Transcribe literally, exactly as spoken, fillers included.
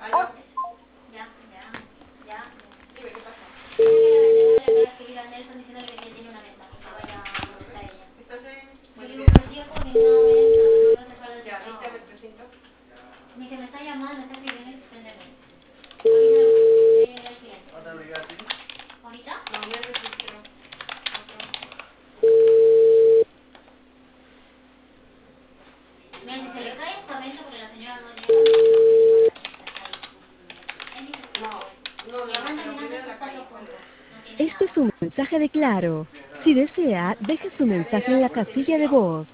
Aló. Ya, ya, ya. Dime, ¿qué pasa? Le voy a escribir a Nelson diciéndole que tiene una venta, que vaya a donde está ella. ¿Estás en Yo buen digo día? que sí, porque no me entra, no me hace para el Ya, ahorita me teclado. presento. Ni que me está llamando, está escribiendo y suspenderme. Avísale porque el cliente. ¿Ahorita? No, ya registró. Otro. Mira, si A se le ver. cae esta venta porque la señora no llega, no se lo digo a la chica, está ahí. Él dice que No, sí. no, no, Y no, aguanta pero mirando primero esos la cuatro calle. ¿Cuál puntos. es? No tiene Este es nada. un mensaje de Claro. Si desea, deje su A ver, mensaje en la Agus, ¿te casilla de sirvió? voz.